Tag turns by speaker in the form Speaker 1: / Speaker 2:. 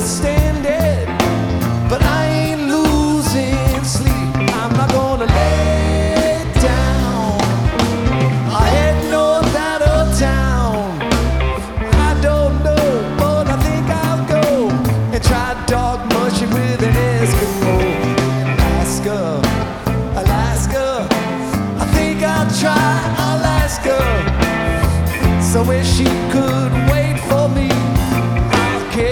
Speaker 1: stand it, but I ain't losing sleep. I'm not gonna lay down. I head north out of town. I don't know, but I think I'll go and try dog mushing with an Eskimo. Alaska, Alaska, I think I'll try Alaska. Somewhere she